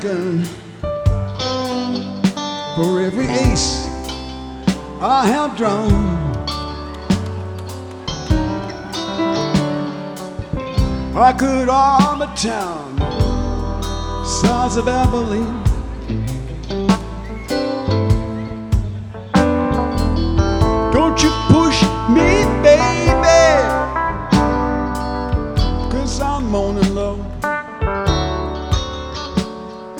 gun. For every ace I have drawn, I could arm a town size of Abilene